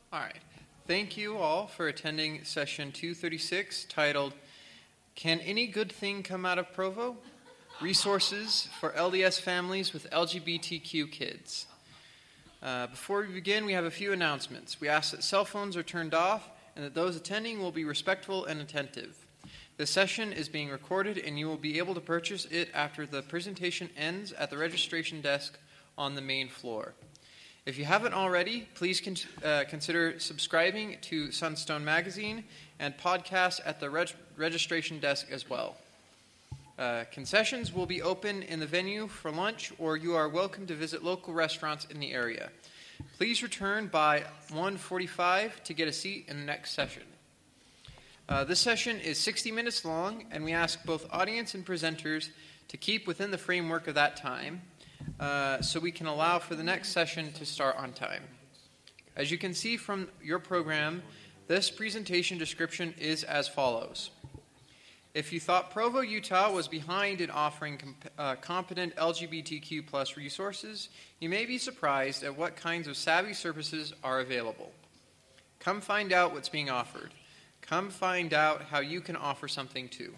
All right. Thank you all for attending session 236 titled, Can Any Good Thing Come Out of Provo? Resources for LDS Families with LGBTQ Kids. Before we begin, we have a few announcements. We ask that cell phones are turned off and that those attending will be respectful and attentive. This session is being recorded and you will be able to purchase it after the presentation ends at the registration desk on the main floor. If you haven't already, please consider subscribing to Sunstone Magazine and podcasts at the registration desk as well. Concessions will be open in the venue for lunch, or you are welcome to visit local restaurants in the area. Please return by 1:45 to get a seat in the next session. This session is 60 minutes long, and we ask both audience and presenters to keep within the framework of that time so we can allow for the next session to start on time. As you can see from your program, this presentation description is as follows. If you thought Provo, Utah was behind in offering competent LGBTQ plus resources, you may be surprised at what kinds of savvy services are available. Come find out what's being offered. Come find out how you can offer something too.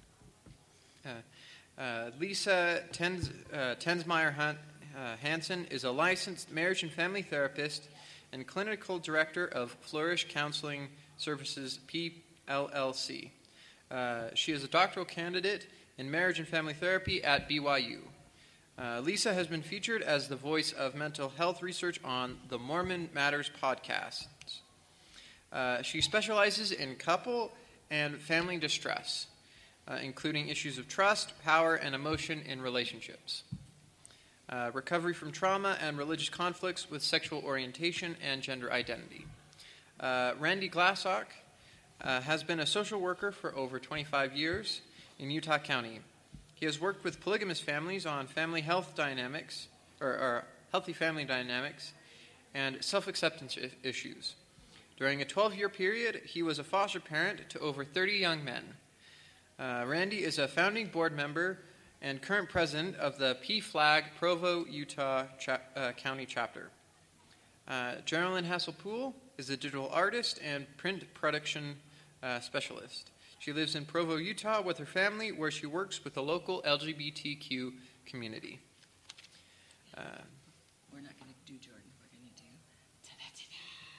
Lisa Tensmeyer Hansen is a licensed marriage and family therapist and clinical director of Flourish Counseling Services, PLLC. She is a doctoral candidate in marriage and family therapy at BYU. Lisa has been featured as the voice of mental health research on the Mormon Matters podcast. She specializes in couple and family distress, including issues of trust, power, and emotion in relationships, recovery from trauma and religious conflicts with sexual orientation and gender identity. Randy Glassock has been a social worker for over 25 years in Utah County. He has worked with polygamous families on family health dynamics, or healthy family dynamics, and self-acceptance issues. During a 12-year period, he was a foster parent to over 30 young men. Randy is a founding board member and current president of the PFLAG Provo, Utah County chapter. Geraldine Hasselpool is a digital artist and print production specialist. She lives in Provo, Utah with her family, where she works with the local LGBTQ community. We're not going to do Jordan. We're going to do ta-da-ta-da.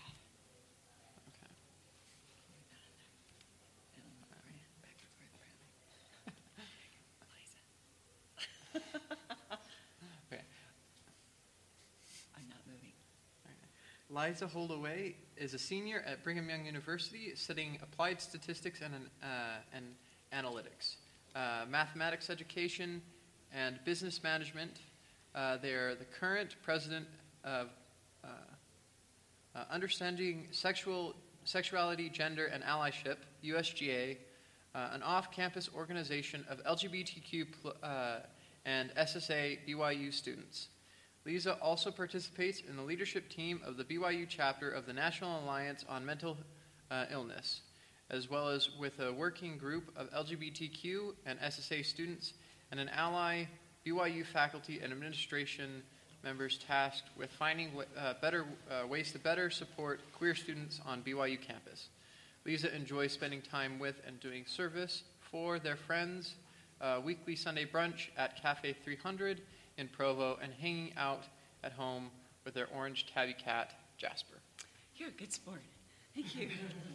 Okay. I'm not moving. Liza Holdaway is a senior at Brigham Young University studying applied statistics and analytics, mathematics education, and business management. They are the current president of Understanding Sexuality, Gender, and Allyship, USGA, an off-campus organization of LGBTQ and SSA BYU students. Lisa also participates in the leadership team of the BYU chapter of the National Alliance on Mental Illness, as well as with a working group of LGBTQ and SSA students and an ally BYU faculty and administration members tasked with finding ways to better support queer students on BYU campus. Lisa enjoys spending time with and doing service for their friends, weekly Sunday brunch at Cafe 300 in Provo, and hanging out at home with their orange tabby cat, Jasper. You're a good sport. Thank you.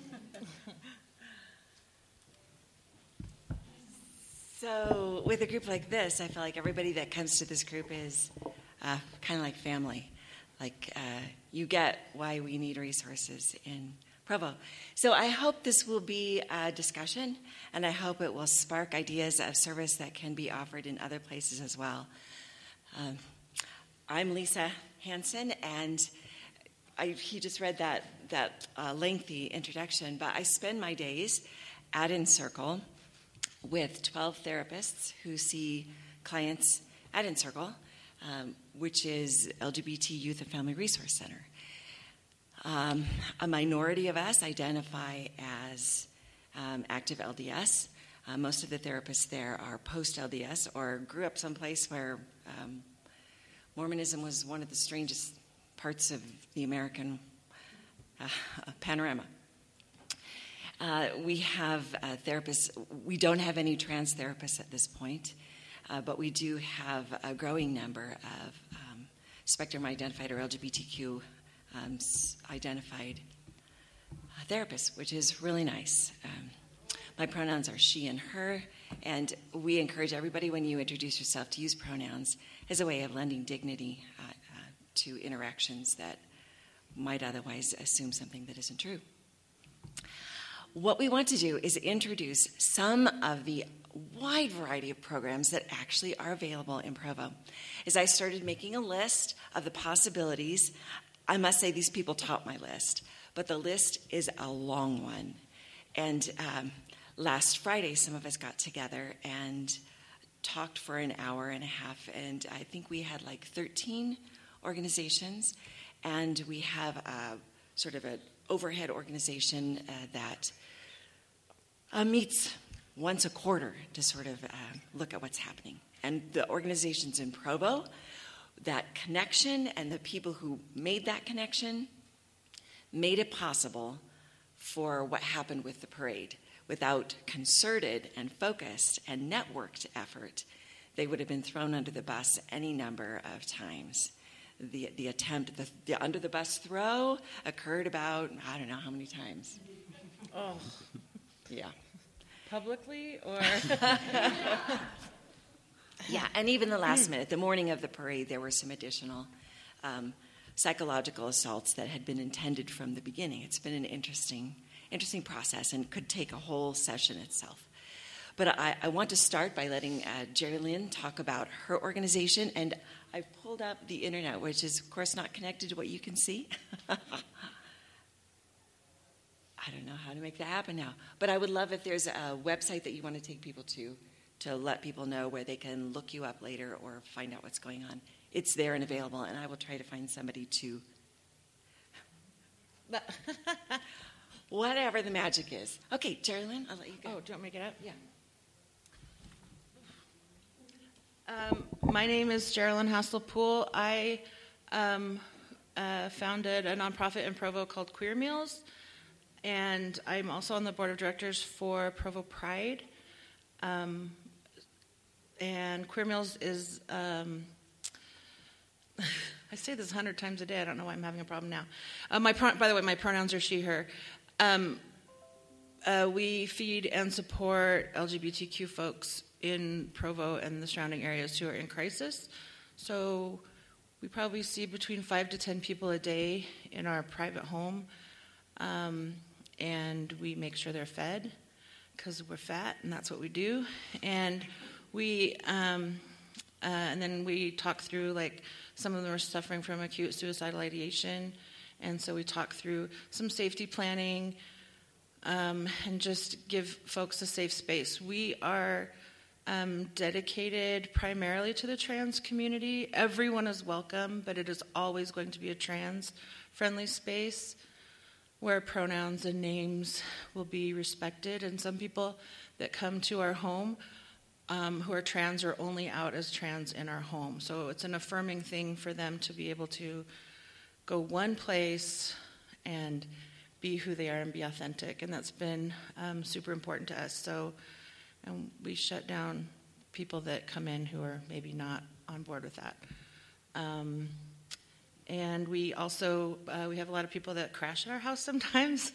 So with a group like this, I feel like everybody that comes to this group is kind of like family. Like you get why we need resources in Provo. So I hope this will be a discussion, and I hope it will spark ideas of service that can be offered in other places as well. I'm Lisa Hansen, and he just read that lengthy introduction, but I spend my days at Encircle with 12 therapists who see clients at Encircle, which is LGBT Youth and Family Resource Center. A minority of us identify as active LDS. Most of the therapists there are post-LDS or grew up someplace where Mormonism was one of the strangest parts of the American panorama. We have therapists. We don't have any trans therapists at this point, but we do have a growing number of spectrum-identified or LGBTQ identified therapists, which is really nice. My pronouns are she and her, and we encourage everybody when you introduce yourself to use pronouns as a way of lending dignity to interactions that might otherwise assume something that isn't true. What we want to do is introduce some of the wide variety of programs that actually are available in Provo. As I started making a list of the possibilities, I must say these people topped my list, but the list is a long one. And last Friday, some of us got together and talked for an hour and a half, and I think we had like 13 organizations, and we have a sort of an overhead organization that meets once a quarter to sort of look at what's happening. And the organizations in Provo, that connection and the people who made that connection made it possible for what happened with the parade. Without concerted and focused and networked effort, they would have been thrown under the bus any number of times. The under the bus throw occurred about, I don't know how many times. Oh. Yeah. Publicly or? Yeah, and even the last minute, the morning of the parade, there were some additional psychological assaults that had been intended from the beginning. It's been an interesting process and could take a whole session itself. But I want to start by letting Jerry Lynn talk about her organization. And I've pulled up the internet, which is, of course, not connected to what you can see. I don't know how to make that happen now. But I would love if there's a website that you want to take people to let people know where they can look you up later or find out what's going on. It's there and available, and I will try to find somebody to... Whatever the magic is. Okay, Jerry Lynn, I'll let you go. Oh, do you want me to get up? Yeah. My name is Geraldine Hasselpool. I founded a nonprofit in Provo called Queer Meals, and I'm also on the board of directors for Provo Pride. And Queer Meals is, I say this 100 times a day. I don't know why I'm having a problem now. By the way, my pronouns are she, her. We feed and support LGBTQ folks in Provo and the surrounding areas who are in crisis. So we probably see between 5 to 10 people a day in our private home, and we make sure they're fed because we're fat, and that's what we do. And we and then we talk through, like, some of them are suffering from acute suicidal ideation, and so we talk through some safety planning and just give folks a safe space. We are dedicated primarily to the trans community. Everyone is welcome, but it is always going to be a trans-friendly space where pronouns and names will be respected. And some people that come to our home who are trans are only out as trans in our home. So it's an affirming thing for them to be able to go one place and be who they are and be authentic. And that's been super important to us. So and we shut down people that come in who are maybe not on board with that. And we also, we have a lot of people that crash at our house sometimes.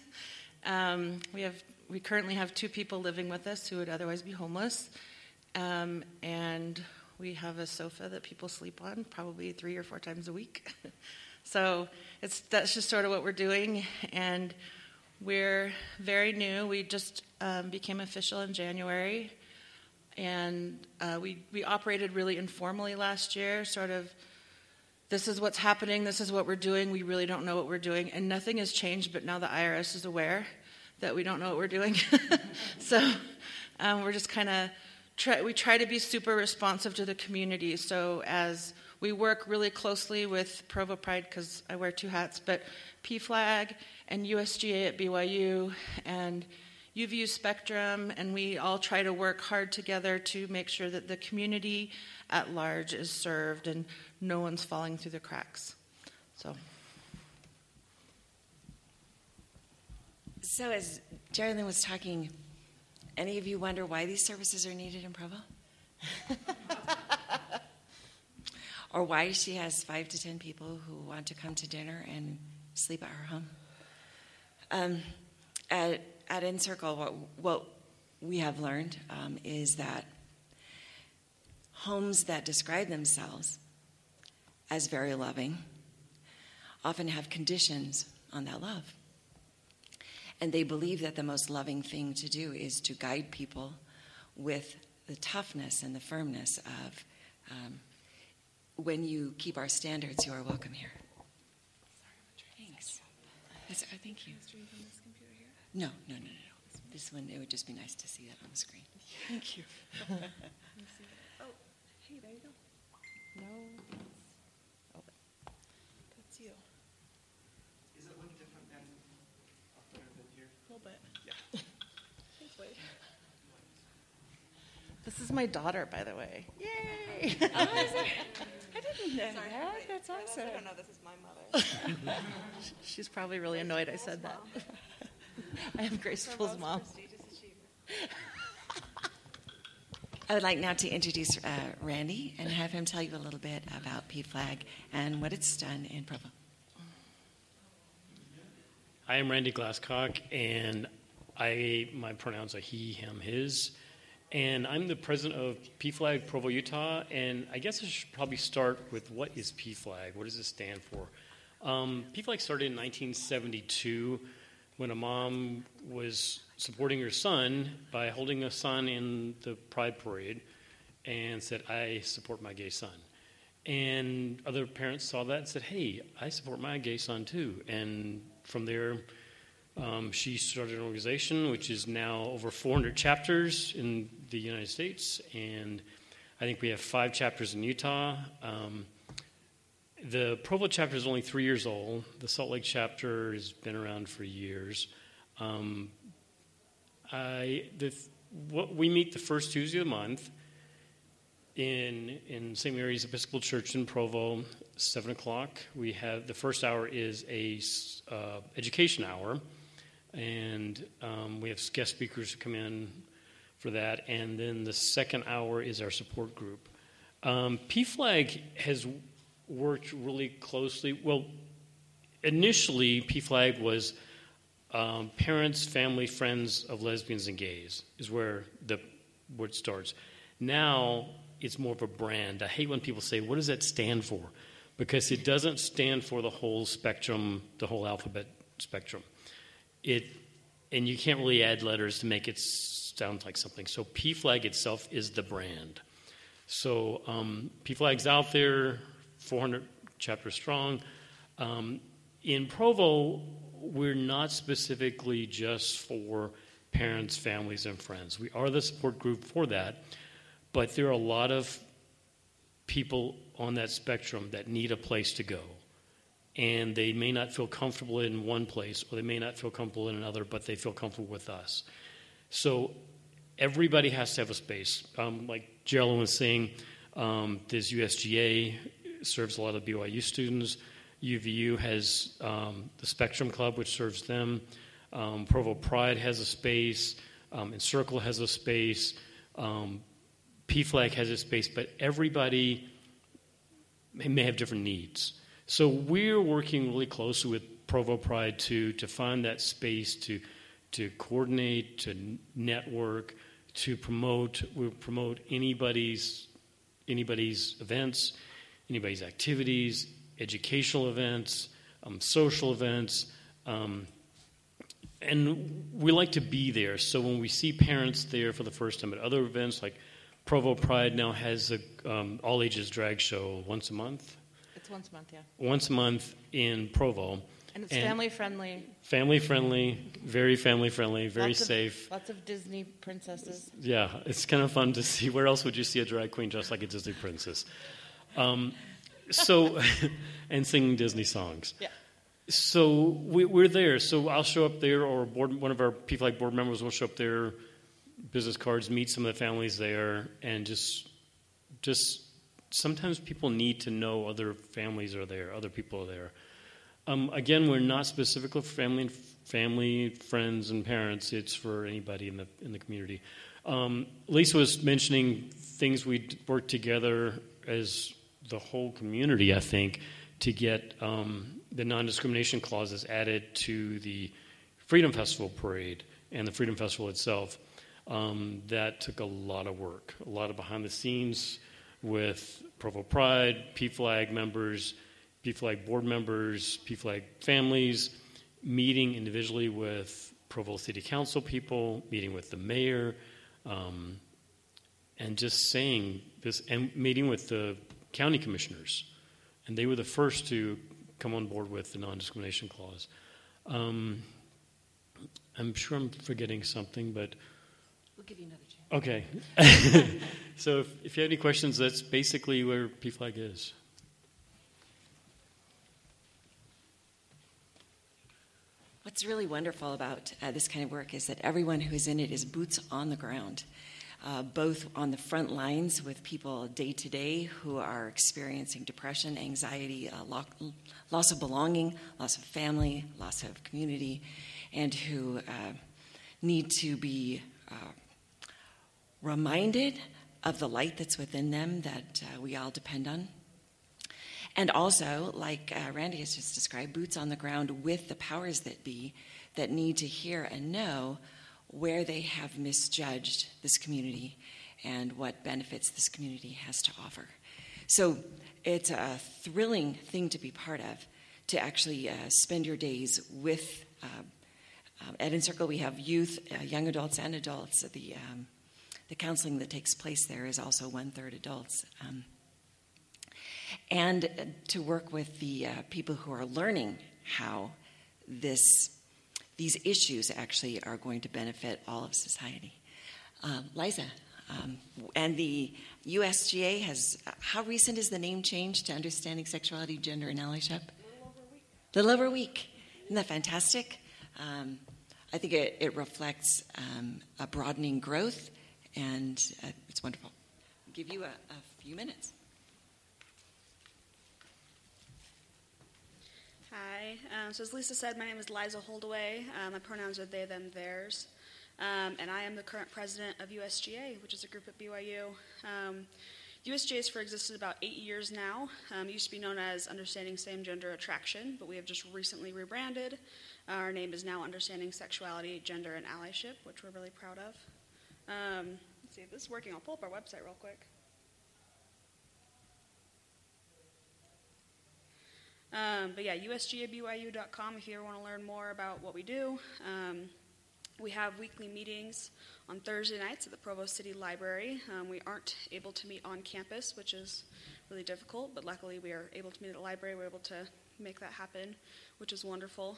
We currently have 2 people living with us who would otherwise be homeless. And we have a sofa that people sleep on probably 3 or 4 times a week. So that's just sort of what we're doing. And we're very new. We just became official in January. And we operated really informally last year, sort of, this is what's happening, this is what we're doing, we really don't know what we're doing. And nothing has changed, but now the IRS is aware that we don't know what we're doing. So we're just kind of, we try to be super responsive to the community. So as we work really closely with Provo Pride, because I wear 2 hats, but PFLAG and USGA at BYU and UVU Spectrum, and we all try to work hard together to make sure that the community at large is served and no one's falling through the cracks. So. So as Geraldine was talking, any of you wonder why these services are needed in Provo? Or why she has 5 to 10 people who want to come to dinner and sleep at her home? At Encircle, what we have learned is that homes that describe themselves as very loving often have conditions on that love. And they believe that the most loving thing to do is to guide people with the toughness and the firmness of when you keep our standards, you are welcome here. Thanks. Thank you. No. This one, it would just be nice to see that on the screen. Thank you. Oh, hey, there you go. No. Oh, that's you. Is it look different than up there than here? A little bit. Yeah. Thanks, Wade. This is my daughter, by the way. Yay! I didn't know that. That's awesome. I don't know. This is my mother. She's probably really annoyed I said that. I am Grace Pool's mom. I would like now to introduce Randy and have him tell you a little bit about PFLAG and what it's done in Provo. I am Randy Glasscock, and my pronouns are he, him, his. And I'm the president of PFLAG Provo, Utah. And I guess I should probably start with what is PFLAG? What does it stand for? PFLAG started in 1972 when a mom was supporting her son by holding a son in the Pride Parade and said, I support my gay son. And other parents saw that and said, hey, I support my gay son too. And from there, she started an organization which is now over 400 chapters in the United States, and I think we have 5 chapters in Utah. The Provo chapter is only 3 years old. The Salt Lake chapter has been around for years. We meet the first Tuesday of the month in St. Mary's Episcopal Church in Provo, 7 o'clock. We have the first hour is a education hour, and we have guest speakers who come in for that. And then the second hour is our support group. PFLAG has worked really closely. Well, initially, PFLAG was parents, family, friends of lesbians and gays is where it starts. Now, it's more of a brand. I hate when people say, what does that stand for? Because it doesn't stand for the whole spectrum, the whole alphabet spectrum. And you can't really add letters to make it sound like something. So PFLAG itself is the brand. So PFLAG's out there, 400 chapters strong. In Provo, we're not specifically just for parents, families, and friends. We are the support group for that, but there are a lot of people on that spectrum that need a place to go. And they may not feel comfortable in one place, or they may not feel comfortable in another, but they feel comfortable with us. So everybody has to have a space. Like Geraldine was saying, there's USGA, serves a lot of BYU students. UVU has the Spectrum Club, which serves them. Provo Pride has a space. Encircle has a space. PFLAG has a space, but everybody may have different needs. So we're working really closely with Provo Pride to find that space to coordinate, to network, to promote. We promote anybody's events, anybody's activities, educational events, social events, and we like to be there. So when we see parents there for the first time at other events, like Provo Pride now has a all-ages drag show once a month. It's once a month, yeah. Once a month in Provo. And it's family-friendly. Family-friendly, very family-friendly, very safe. Lots of Disney princesses. Yeah, it's kind of fun to see. Where else would you see a drag queen dressed like a Disney princess? So, and singing Disney songs. Yeah. So we're there. So I'll show up there, or one of our PFLAG board members will show up there, business cards, meet some of the families there, and just sometimes people need to know other families are there, other people are there. Again, we're not specifically for family, friends, and parents. It's for anybody in the community. Lisa was mentioning things we'd work together as the whole community, I think, to get the non-discrimination clauses added to the Freedom Festival parade and the Freedom Festival itself. That took a lot of work, a lot of behind the scenes with Provo Pride, PFLAG members, PFLAG board members, PFLAG families, meeting individually with Provo City Council people, meeting with the mayor, and just saying this, and meeting with the county commissioners. And they were the first to come on board with the non-discrimination clause. I'm sure I'm forgetting something, but... We'll give you another chance. Okay. So if you have any questions, that's basically where PFLAG is. What's really wonderful about this kind of work is that everyone who's in it is boots on the ground, both on the front lines with people day to day who are experiencing depression, anxiety, loss of belonging, loss of family, loss of community, and who need to be reminded of the light that's within them that we all depend on. And also, like Randy has just described, boots on the ground with the powers that be that need to hear and know where they have misjudged this community and what benefits this community has to offer. So it's a thrilling thing to be part of, to actually spend your days with at Encircle. We have youth, young adults, and adults. The counseling that takes place there is also 1/3 adults. And to work with the people who are learning how these issues actually are going to benefit all of society. Liza, and the USGA has, how recent is the name change to Understanding Sexuality, Gender, and Allyship? A little over a week. Isn't that fantastic? I think it reflects a broadening growth, and it's wonderful. I'll give you a few minutes. Hi. So as Lisa said, my name is Liza Holdaway. My pronouns are they, them, theirs. And I am the current president of USGA, which is a group at BYU. USGA has existed about 8 years now. It used to be known as Understanding Same-Gender Attraction, but we have just recently rebranded. Our name is now Understanding Sexuality, Gender, and Allyship, which we're really proud of. Let's see if this is working. I'll pull up our website real quick. But yeah, usgabyu.com if you ever want to learn more about what we do. We have weekly meetings on Thursday nights at the Provo City Library. We aren't able to meet on campus, which is really difficult, but luckily we are able to meet at the library. We're able to make that happen, which is wonderful.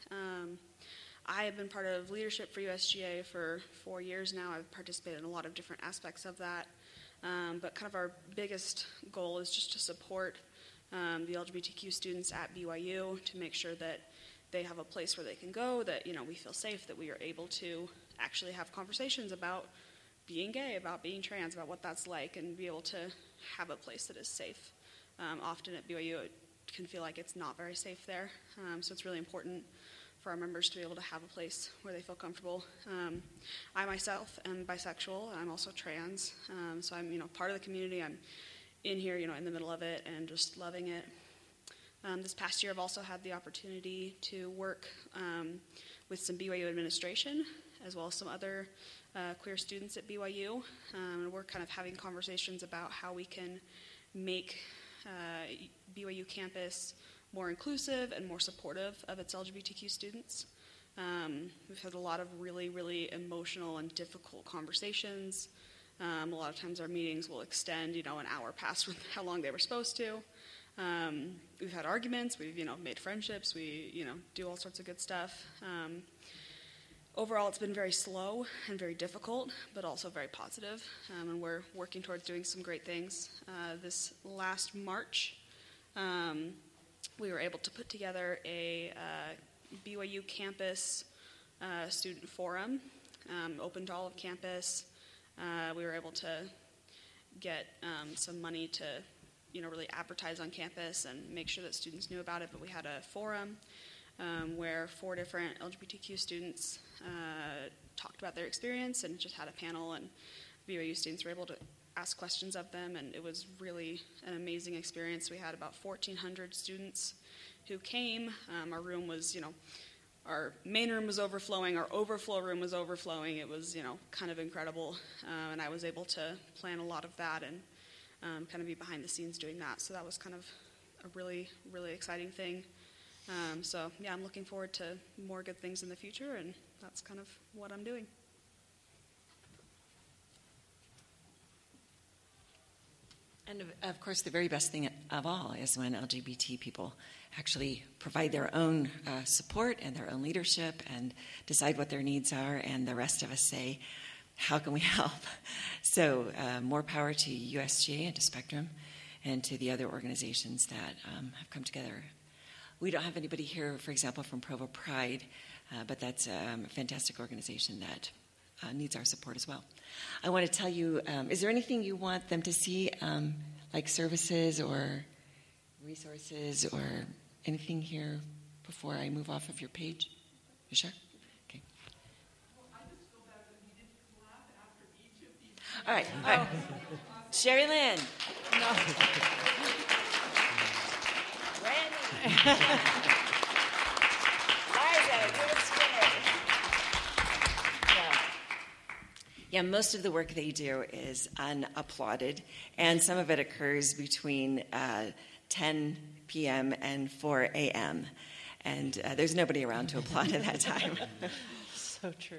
I have been part of leadership for USGA for 4 years now. I've participated in a lot of different aspects of that. But kind of our biggest goal is just to support the LGBTQ students at BYU, to make sure that they have a place where they can go, that we feel safe, that we are able to actually have conversations about being gay, about being trans, about what that's like, and be able to have a place that is safe. Often at BYU it can feel like it's not very safe there, so it's really important for our members to be able to have a place where they feel comfortable. I myself am bisexual, and I'm also trans, so I'm part of the community. I'm in here, in the middle of it, and just loving it. This past year, I've also had the opportunity to work with some BYU administration, as well as some other queer students at BYU. And we're kind of having conversations about how we can make BYU campus more inclusive and more supportive of its LGBTQ students. We've had a lot of really, really emotional and difficult conversations. A lot of times our meetings will extend, an hour past how long they were supposed to. We've had arguments, we've, made friendships, we, do all sorts of good stuff. Overall, it's been very slow and very difficult, but also very positive, and we're working towards doing some great things. This last March, we were able to put together a BYU campus student forum, open to all of campus. We were able to get some money to really advertise on campus and make sure that students knew about it. But we had a forum where 4 different LGBTQ students talked about their experience and just had a panel, and BYU students were able to ask questions of them, and it was really an amazing experience. We had about 1,400 students who came. Our room was, our main room was overflowing, our overflow room was overflowing. It was, kind of incredible, and I was able to plan a lot of that and kind of be behind the scenes doing that. So that was kind of a really, really exciting thing. So yeah, I'm looking forward to more good things in the future, and that's kind of what I'm doing. And of course, the very best thing of all is when LGBT people actually provide their own support and their own leadership and decide what their needs are, and the rest of us say, how can we help? So more power to USGA and to Spectrum and to the other organizations that have come together. We don't have anybody here, for example, from Provo Pride, but that's a fantastic organization that needs our support as well. I want to tell you, is there anything you want them to see, like services or resources or anything here before I move off of your page? You sure? Okay. All right. All right. Sherry Lynn. No. Randy. Liza, give us Yeah, most of the work they do is unapplauded, and some of it occurs between 10 p.m. and 4 a.m., and there's nobody around to applaud at that time. So true.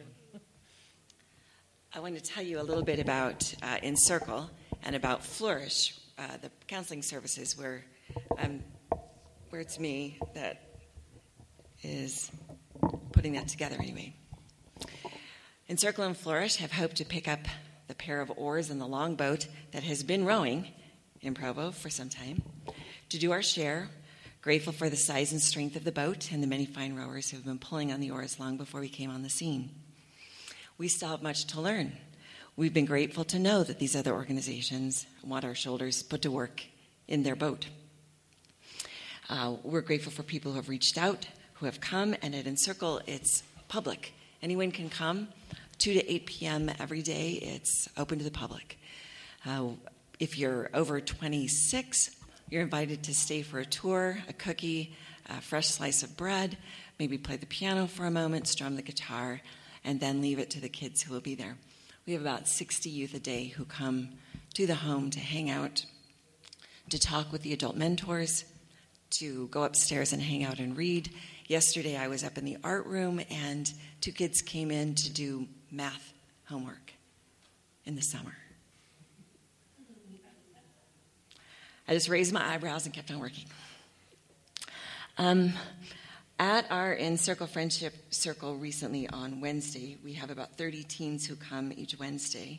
I want to tell you a little bit about Encircle and about Flourish, the counseling services where it's me that is putting that together anyway. Encircle and Flourish have hoped to pick up the pair of oars in the longboat that has been rowing in Provo for some time, to do our share, grateful for the size and strength of the boat and the many fine rowers who have been pulling on the oars long before we came on the scene. We still have much to learn. We've been grateful to know that these other organizations want our shoulders put to work in their boat. We're grateful for people who have reached out, who have come, and at Encircle, it's public. Anyone can come, 2 to 8 p.m. every day. It's open to the public. If you're over 26, you're invited to stay for a tour, a cookie, a fresh slice of bread, maybe play the piano for a moment, strum the guitar, and then leave it to the kids who will be there. We have about 60 youth a day who come to the home to hang out, to talk with the adult mentors, to go upstairs and hang out and read. Yesterday I was up in the art room and 2 kids came in to do math homework in the summer. I just raised my eyebrows and kept on working. At our Encircle Friendship Circle recently on Wednesday, we have about 30 teens who come each Wednesday.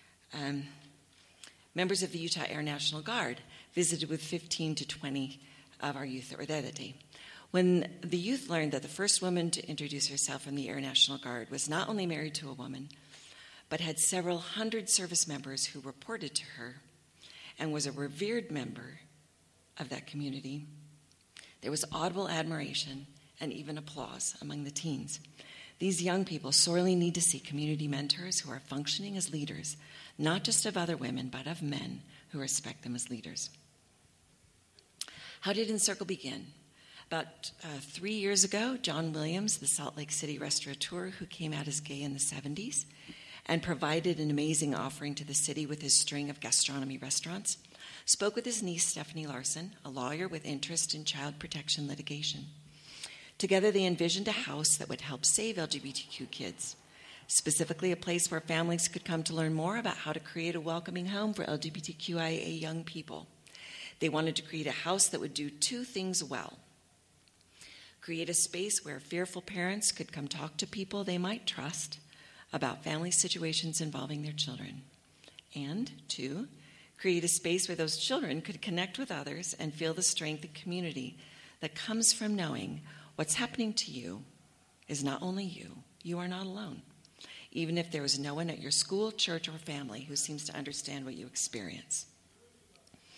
Members of the Utah Air National Guard visited with 15 to 20 of our youth that were there that day. When the youth learned that the first woman to introduce herself in the Air National Guard was not only married to a woman, but had several hundred service members who reported to her and was a revered member of that community, there was audible admiration and even applause among the teens. These young people sorely need to see community mentors who are functioning as leaders, not just of other women, but of men who respect them as leaders. How did Encircle begin? About 3 years ago, John Williams, the Salt Lake City restaurateur who came out as gay in the 70s and provided an amazing offering to the city with his string of gastronomy restaurants, spoke with his niece, Stephanie Larson, a lawyer with interest in child protection litigation. Together, they envisioned a house that would help save LGBTQ kids, specifically a place where families could come to learn more about how to create a welcoming home for LGBTQIA young people. They wanted to create a house that would do 2 things well. Create a space where fearful parents could come talk to people they might trust about family situations involving their children. And 2, create a space where those children could connect with others and feel the strength and community that comes from knowing what's happening to you is not only you. You are not alone, even if there is no one at your school, church, or family who seems to understand what you experience.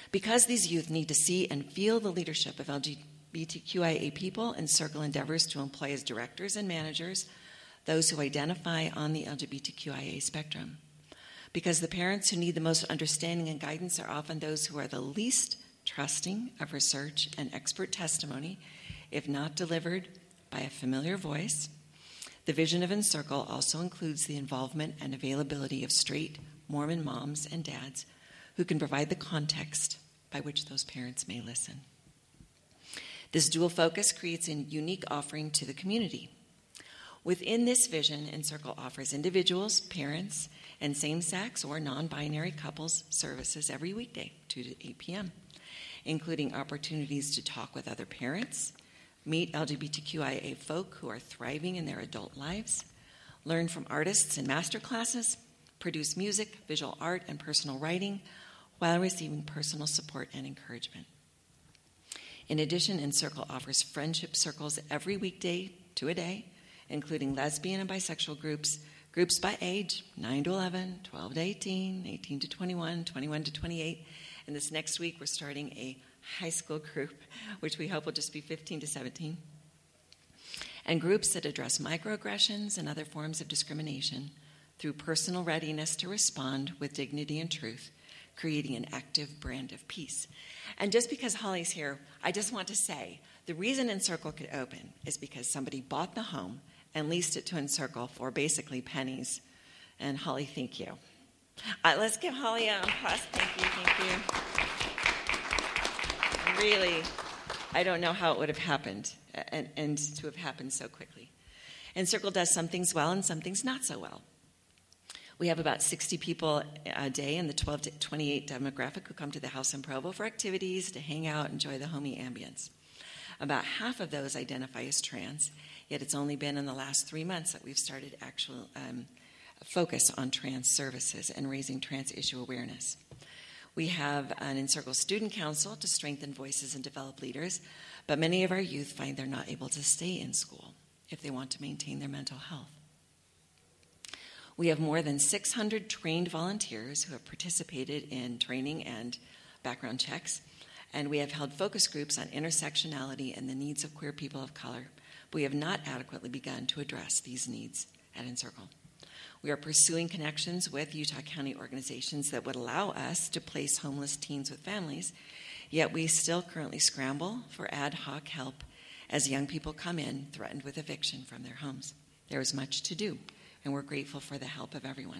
Because these youth need to see and feel the leadership of LGBTQIA people, Encircle endeavors to employ as directors and managers those who identify on the LGBTQIA spectrum. Because the parents who need the most understanding and guidance are often those who are the least trusting of research and expert testimony, if not delivered by a familiar voice. The vision of Encircle also includes the involvement and availability of straight Mormon moms and dads who can provide the context by which those parents may listen. This dual focus creates a unique offering to the community. Within this vision, Encircle offers individuals, parents, and same-sex or non-binary couples services every weekday, 2 to 8 p.m., including opportunities to talk with other parents, meet LGBTQIA folk who are thriving in their adult lives, learn from artists in master classes, produce music, visual art, and personal writing while receiving personal support and encouragement. In addition, Encircle offers friendship circles every weekday, 2 a day, including lesbian and bisexual groups, groups by age, 9 to 11, 12 to 18, 18 to 21, 21 to 28, and this next week we're starting a high school group, which we hope will just be 15 to 17, and groups that address microaggressions and other forms of discrimination through personal readiness to respond with dignity and truth, creating an active brand of peace. And just because Holly's here, I just want to say, the reason Encircle could open is because somebody bought the home and leased it to Encircle for basically pennies. And Holly, thank you. Let's give Holly an applause. Thank you. Really, I don't know how it would have happened and to have happened so quickly. Encircle does some things well and some things not so well. We have about 60 people a day in the 12 to 28 demographic who come to the house in Provo for activities, to hang out, enjoy the homey ambience. About half of those identify as trans, yet it's only been in the last 3 months that we've started actual focus on trans services and raising trans issue awareness. We have an Encircle Student Council to strengthen voices and develop leaders, but many of our youth find they're not able to stay in school if they want to maintain their mental health. We have more than 600 trained volunteers who have participated in training and background checks, and we have held focus groups on intersectionality and the needs of queer people of color, but we have not adequately begun to address these needs at Encircle. We are pursuing connections with Utah County organizations that would allow us to place homeless teens with families, yet we still currently scramble for ad hoc help as young people come in threatened with eviction from their homes. There is much to do, and we're grateful for the help of everyone.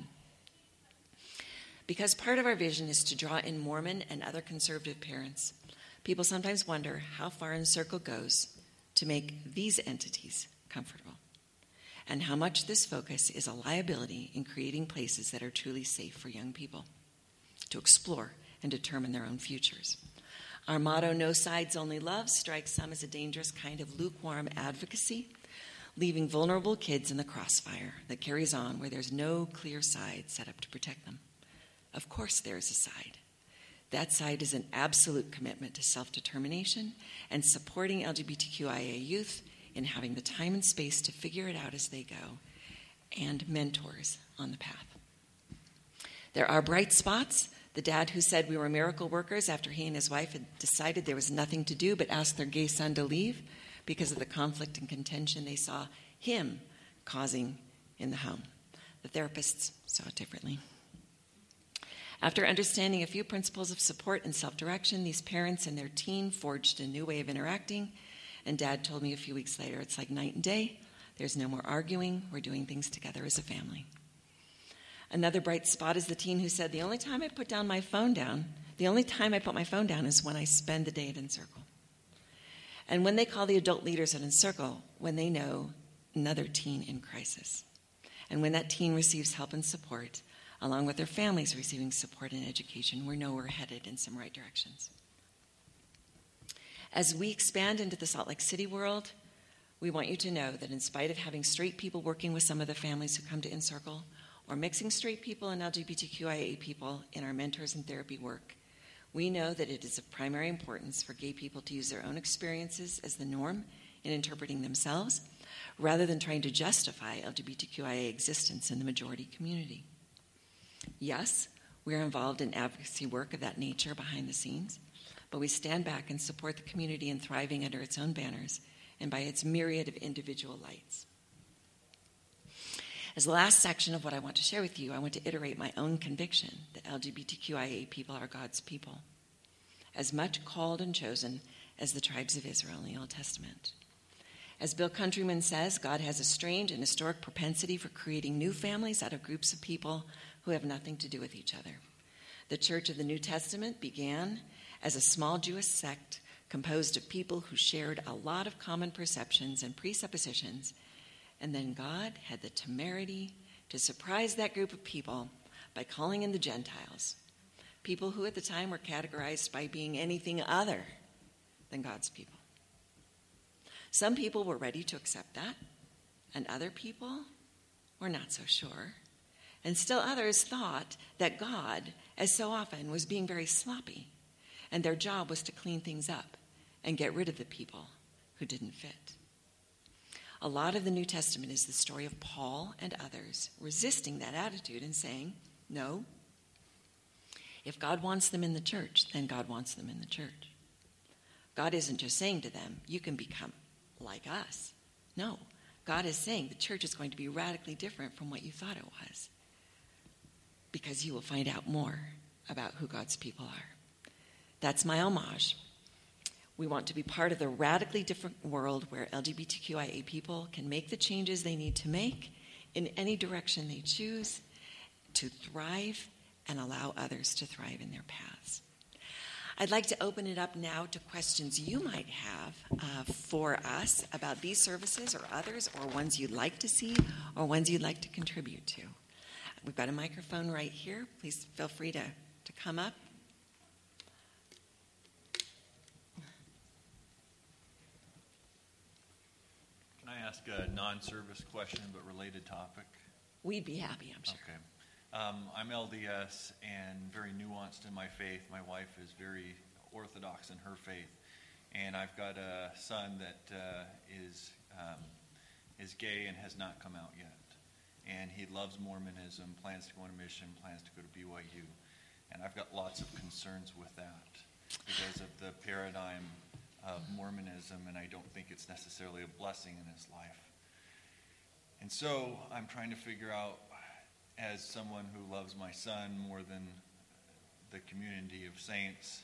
Because part of our vision is to draw in Mormon and other conservative parents, people sometimes wonder how far Encircle goes to make these entities comfortable, and how much this focus is a liability in creating places that are truly safe for young people to explore and determine their own futures. Our motto, "No sides, only love," strikes some as a dangerous kind of lukewarm advocacy, leaving vulnerable kids in the crossfire that carries on where there's no clear side set up to protect them. Of course there is a side. That side is an absolute commitment to self-determination and supporting LGBTQIA youth in having the time and space to figure it out as they go, and mentors on the path. There are bright spots. The dad who said we were miracle workers after he and his wife had decided there was nothing to do but ask their gay son to leave because of the conflict and contention they saw him causing in the home. The therapists saw it differently. After understanding a few principles of support and self-direction, these parents and their teen forged a new way of interacting, and Dad told me a few weeks later, it's like night and day. There's no more arguing. We're doing things together as a family. Another bright spot is the teen who said, the only time I put my phone down is when I spend the day at Encircle. And when they call the adult leaders at Encircle, when they know another teen in crisis. And when that teen receives help and support, along with their families receiving support and education, we know we're headed in some right directions. As we expand into the Salt Lake City world, we want you to know that in spite of having straight people working with some of the families who come to Encircle, or mixing straight people and LGBTQIA people in our mentors and therapy work, we know that it is of primary importance for gay people to use their own experiences as the norm in interpreting themselves, rather than trying to justify LGBTQIA existence in the majority community. Yes, We're involved in advocacy work of that nature behind the scenes, but we stand back and support the community in thriving under its own banners and by its myriad of individual lights. As the last section of what I want to share with you, I want to iterate my own conviction that LGBTQIA people are God's people, as much called and chosen as the tribes of Israel in the Old Testament. As Bill Countryman says, God has a strange and historic propensity for creating new families out of groups of people who have nothing to do with each other. The Church of the New Testament began as a small Jewish sect composed of people who shared a lot of common perceptions and presuppositions, and then God had the temerity to surprise that group of people by calling in the Gentiles, people who at the time were categorized by being anything other than God's people. Some people were ready to accept that, and other people were not so sure. And still others thought that God, as so often, was being very sloppy, and their job was to clean things up and get rid of the people who didn't fit. A lot of the New Testament is the story of Paul and others resisting that attitude and saying, no, if God wants them in the church, then God wants them in the church. God isn't just saying to them, you can become like us. No, God is saying the church is going to be radically different from what you thought it was, because you will find out more about who God's people are. That's my homage. We want to be part of the radically different world where LGBTQIA people can make the changes they need to make in any direction they choose to thrive and allow others to thrive in their paths. I'd like to open it up now to questions you might have for us about these services or others, or ones you'd like to see or ones you'd like to contribute to. We've got a microphone right here. Please feel free to come up. Can I ask a non-service question but related topic? We'd be happy, I'm sure. Okay. I'm LDS and very nuanced in my faith. My wife is very orthodox in her faith. And I've got a son that is gay and has not come out yet. And he loves Mormonism, plans to go on a mission, plans to go to BYU. And I've got lots of concerns with that because of the paradigm of Mormonism, and I don't think it's necessarily a blessing in his life. And so I'm trying to figure out, as someone who loves my son more than the community of saints,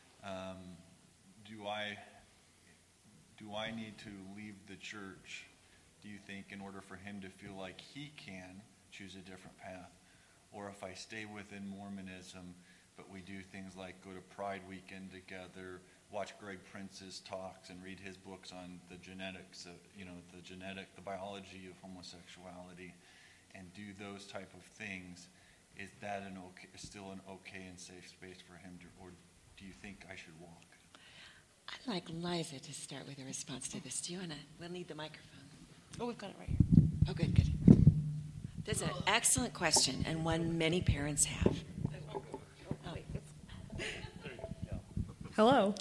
do I need to leave the church, do you think, in order for him to feel like he can choose a different path? Or if I stay within Mormonism, but we do things like go to Pride Weekend together, watch Greg Prince's talks and read his books on the genetics of, the biology of homosexuality, and do those type of things, is that still an okay and safe space for him to, or do you think I should walk? I'd like Liza to start with a response to this. Do you want to? We'll need the microphone. Oh, we've got it right here. Oh, good. That's an excellent question, and one many parents have. Hello.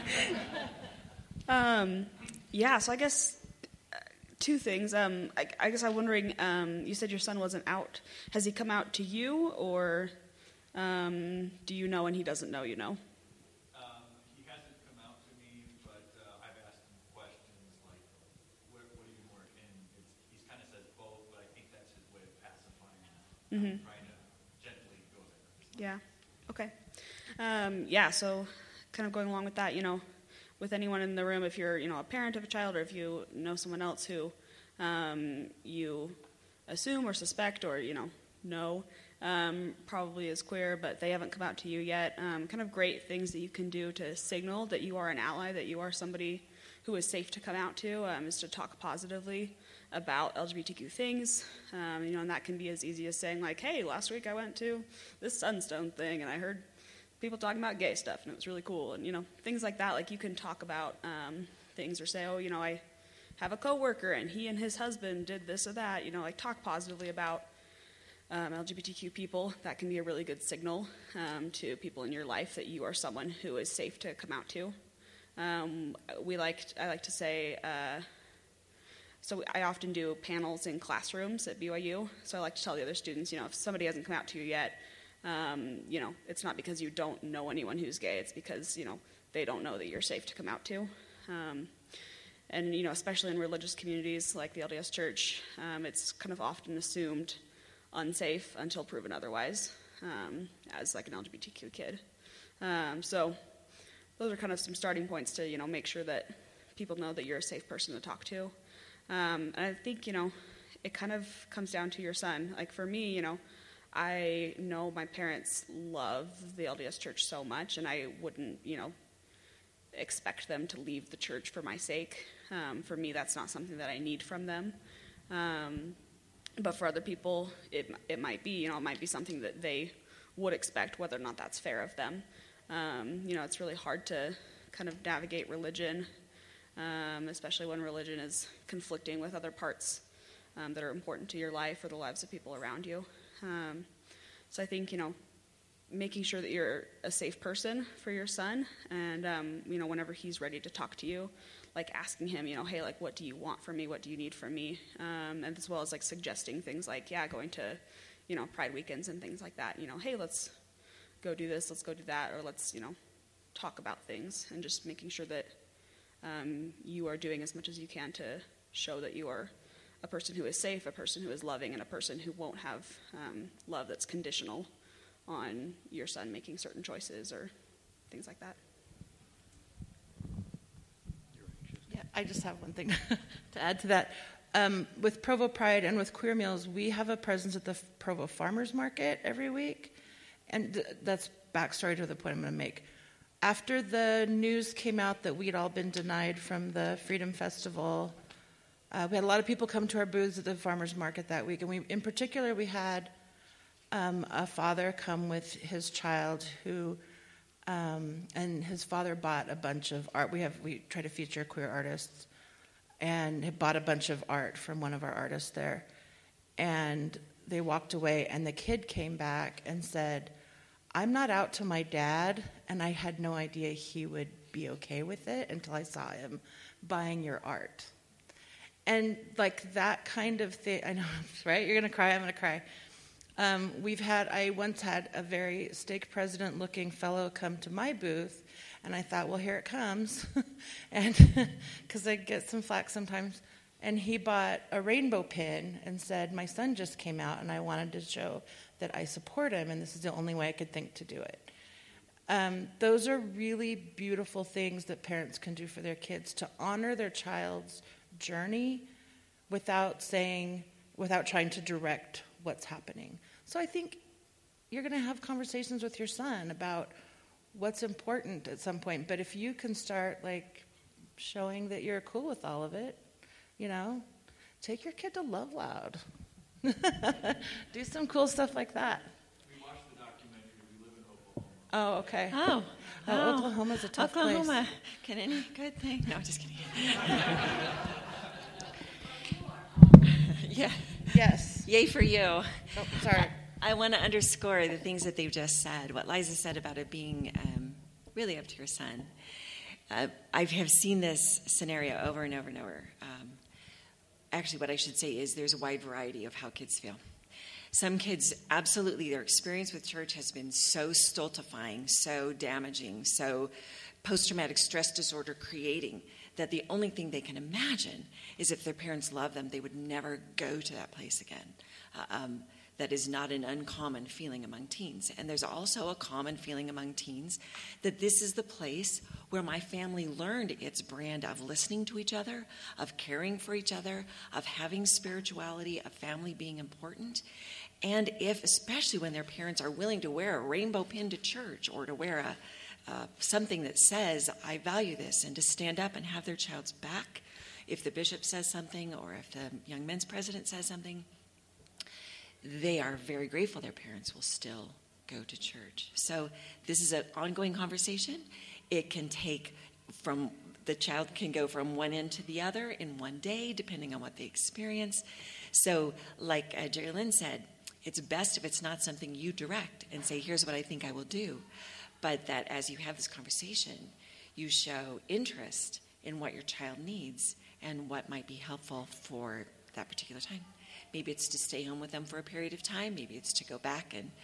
So I guess two things. I guess I'm wondering, you said your son wasn't out. Has he come out to you, or do you know and he doesn't know you know? He hasn't come out to me, but I've asked him questions like, what do you more? And he kind of says both, but I think that's his way of pacifying me. I'm trying to gently go there. Yeah. Okay. So kind of going along with that, with anyone in the room, if you're, a parent of a child, or if you know someone else who you assume or suspect or, know probably is queer, but they haven't come out to you yet, kind of great things that you can do to signal that you are an ally, that you are somebody who is safe to come out to, is to talk positively about LGBTQ things, and that can be as easy as saying, like, hey, last week I went to this Sunstone thing, and I heard people talking about gay stuff, and it was really cool, and, things like that. Like, you can talk about things, or say, I have a coworker, and he and his husband did this or that, like, talk positively about LGBTQ people. That can be a really good signal to people in your life that you are someone who is safe to come out to. I like to say, so I often do panels in classrooms at BYU, so I like to tell the other students, if somebody hasn't come out to you yet, It's not because you don't know anyone who's gay. It's because, they don't know that you're safe to come out to. And, especially in religious communities like the LDS Church, it's kind of often assumed unsafe until proven otherwise, as like an LGBTQ kid. So those are kind of some starting points to, make sure that people know that you're a safe person to talk to. And I think, it kind of comes down to your son. Like for me, I know my parents love the LDS Church so much, and I wouldn't, expect them to leave the church for my sake. For me, that's not something that I need from them. But for other people, it might be, it might be something that they would expect, whether or not that's fair of them. It's really hard to kind of navigate religion, especially when religion is conflicting with other parts that are important to your life or the lives of people around you. So I think, making sure that you're a safe person for your son, and, whenever he's ready to talk to you, like asking him, hey, like, what do you want from me? What do you need from me? And as well as, like, suggesting things like, going to, Pride weekends and things like that. Hey, let's go do this, let's go do that, or let's, talk about things, and just making sure that you are doing as much as you can to show that you are a person who is safe, a person who is loving, and a person who won't have love that's conditional on your son making certain choices or things like that. Yeah, I just have one thing to add to that. With Provo Pride and with Queer Meals, we have a presence at the Provo Farmers Market every week. And that's backstory to the point I'm going to make. After the news came out that we'd all been denied from the Freedom Festival, we had a lot of people come to our booths at the Farmers Market that week. And in particular, we had a father come with his child who, and his father bought a bunch of art. We try to feature queer artists, and he bought a bunch of art from one of our artists there. And they walked away, and the kid came back and said, I'm not out to my dad, and I had no idea he would be okay with it until I saw him buying your art. And like that kind of thing, I know, right? You're going to cry, I'm going to cry. I once had a very stake president-looking fellow come to my booth, and I thought, well, here it comes, and because I get some flack sometimes. And he bought a rainbow pin and said, my son just came out, and I wanted to show that I support him, and this is the only way I could think to do it. Those are really beautiful things that parents can do for their kids to honor their child's journey without trying to direct what's happening. So I think you're going to have conversations with your son about what's important at some point. But if you can start like showing that you're cool with all of it, take your kid to Love Loud. Do some cool stuff like that. We watched the documentary. We live in Oklahoma. Oh, okay. Oh, Oklahoma's a tough Oklahoma. place. Can any good thing? No, just kidding. Yeah. Yes. Yay for you. Oh, sorry. I want to underscore the things that they've just said, what Liza said about it being really up to your son. I have seen this scenario over and over and over. Actually, what I should say is there's a wide variety of how kids feel. Some kids, absolutely, their experience with church has been so stultifying, so damaging, so post-traumatic stress disorder creating, that the only thing they can imagine is if their parents love them, they would never go to that place again. That is not an uncommon feeling among teens. And there's also a common feeling among teens that this is the place where my family learned its brand of listening to each other, of caring for each other, of having spirituality, of family being important. And if, especially when their parents are willing to wear a rainbow pin to church or to wear something that says, I value this, and to stand up and have their child's back if the bishop says something or if the young men's president says something, they are very grateful their parents will still go to church. So this is an ongoing conversation. It can take the child can go from one end to the other in one day, depending on what they experience. So like Jerry Lynn said, it's best if it's not something you direct and say, here's what I think I will do. But that as you have this conversation, you show interest in what your child needs and what might be helpful for that particular time. Maybe it's to stay home with them for a period of time. Maybe it's to go back and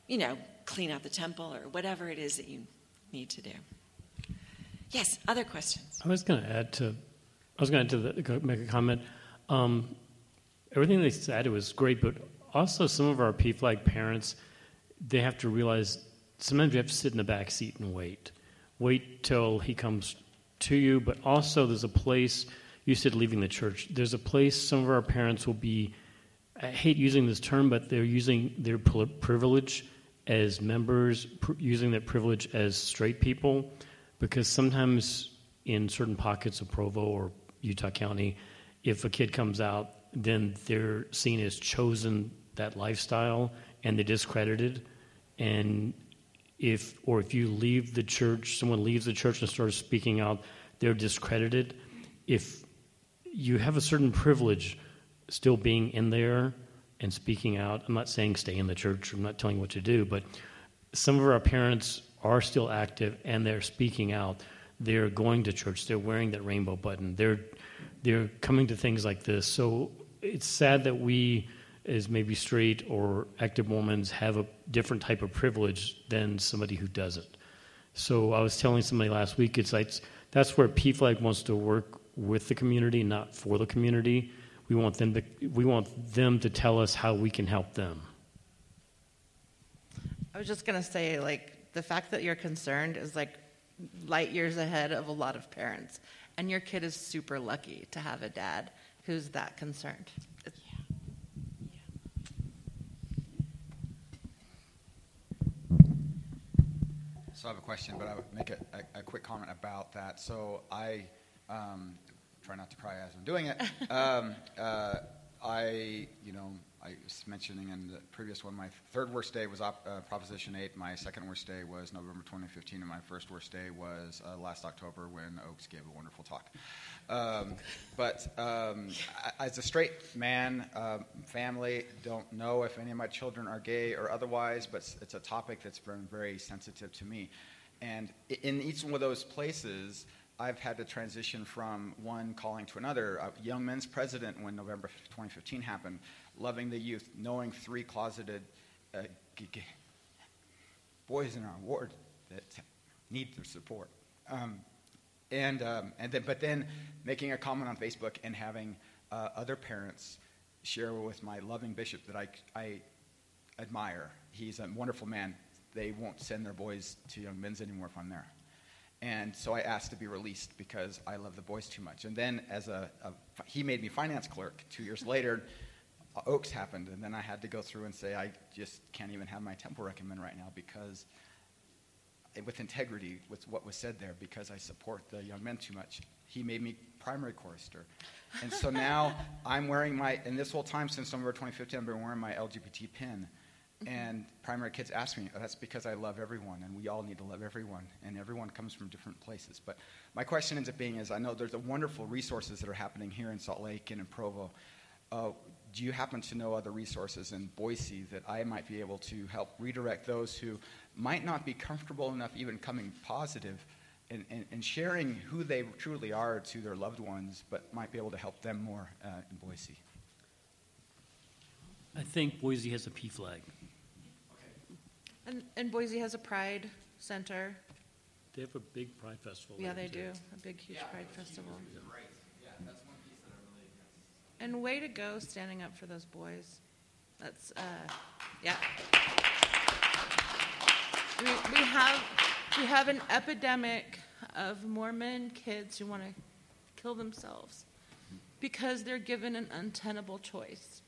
clean out the temple or whatever it is that you need to do. Yes, other questions? I was going to add to make a comment. Everything they said, it was great, but also some of our PFLAG parents, they have to realize sometimes you have to sit in the back seat and wait. Wait till he comes to you, but also there's a place, you said leaving the church, there's a place some of our parents will be, I hate using this term, but they're using their privilege as members, using that privilege as straight people, because sometimes in certain pockets of Provo or Utah County, if a kid comes out, then they're seen as chosen that lifestyle and they're discredited. And if you leave the church, someone leaves the church and starts speaking out, they're discredited. If you have a certain privilege still being in there and speaking out, I'm not saying stay in the church, I'm not telling you what to do, but some of our parents are still active and they're speaking out. They're going to church, they're wearing that rainbow button, they're coming to things like this. So it's sad that we, as maybe straight or active Mormons, have a different type of privilege than somebody who doesn't. So I was telling somebody last week, it's like that's where PFLAG wants to work with the community, not for the community. We want them to tell us how we can help them. I was just going to say, the fact that you're concerned is light years ahead of a lot of parents. And your kid is super lucky to have a dad who's that concerned. So I have a question, but I would make a quick comment about that. So I try not to cry as I'm doing it. I was mentioning in the previous one, my third worst day was Proposition 8. My second worst day was November 2015, and my first worst day was last October when Oaks gave a wonderful talk. As a straight man, family, don't know if any of my children are gay or otherwise, but it's a topic that's been very sensitive to me. And in each one of those places, I've had to transition from one calling to another. A Young Men's president when November 2015 happened, loving the youth, knowing 3 closeted boys in our ward that need their support. But then making a comment on Facebook and having other parents share with my loving bishop that I admire. He's a wonderful man. They won't send their boys to Young Men's anymore if I'm there. And so I asked to be released because I love the boys too much. And then he made me finance clerk. 2 years later, Oaks happened, and then I had to go through and say, I just can't even have my temple recommend right now because, with integrity, with what was said there, because I support the young men too much. He made me primary chorister. And so now I'm wearing and this whole time since November 2015, I've been wearing my LGBT pin. And primary kids ask me, that's because I love everyone, and we all need to love everyone, and everyone comes from different places. But my question ends up being I know there's wonderful resources that are happening here in Salt Lake and in Provo. Do you happen to know other resources in Boise that I might be able to help redirect those who might not be comfortable enough even coming positive and sharing who they truly are to their loved ones, but might be able to help them more in Boise? I think Boise has a PFLAG. And Boise has a Pride Center. They have a big Pride Festival. Yeah, they do. A big, huge Pride Festival. Great. Yeah, that's one piece that I really against. And way to go standing up for those boys. That's, yeah. We have an epidemic of Mormon kids who want to kill themselves because they're given an untenable choice.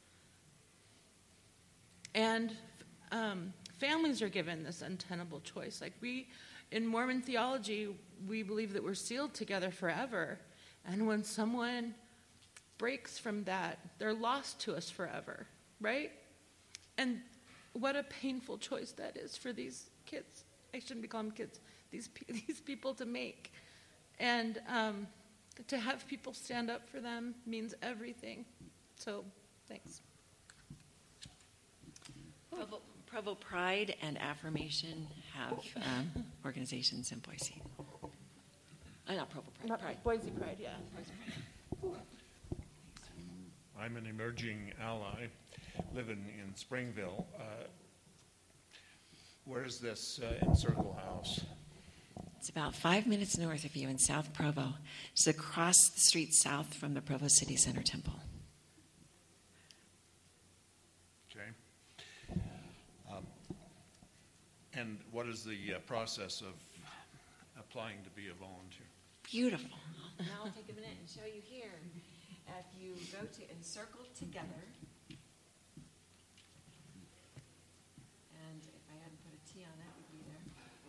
And families are given this untenable choice. In Mormon theology, we believe that we're sealed together forever. And when someone breaks from that, they're lost to us forever, right? And what a painful choice that is for these kids. I shouldn't be calling them kids. These people to make. And to have people stand up for them means everything. So, thanks. Provo Pride and Affirmation have organizations in Boise. Not Provo Pride. Pride. Boise Pride, yeah. I'm an emerging ally living in Springville. Where's this Encircle House? It's about 5 minutes north of you in South Provo. It's across the street south from the Provo City Center Temple. Okay. And what is the process of applying to be a volunteer? Beautiful. Now I'll take a minute and show you here. If you go to Encircle Together, and if I hadn't put a T on that, would be there.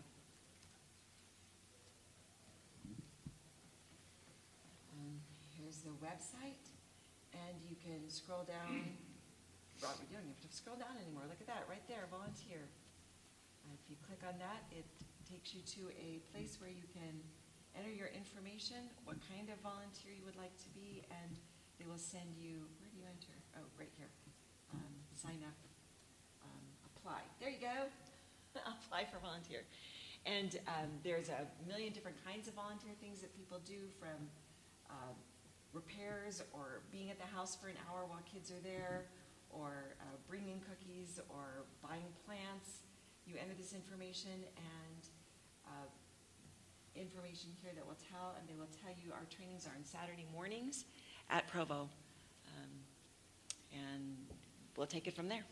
Here's the website, and you can scroll down. Robert, you don't even have to scroll down anymore. Look at that, right there, volunteer. If you click on that, it takes you to a place where you can enter your information, what kind of volunteer you would like to be, and they will send you, where do you enter? Oh, right here. Sign up, apply. There you go. Apply for volunteer. And there's a million different kinds of volunteer things that people do, from repairs, or being at the house for an hour while kids are there, or bringing cookies, or buying plants. You enter this information, and information here that will tell, and they will tell you our trainings are on Saturday mornings at Provo, and we'll take it from there.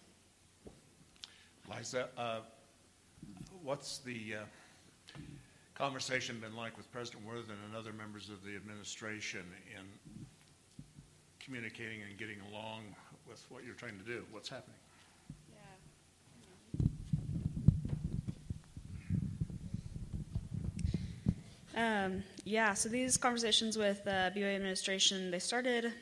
Liza, what's the conversation been like with President Worthen and other members of the administration in communicating and getting along with what you're trying to do? What's happening? So these conversations with the BYU administration, they started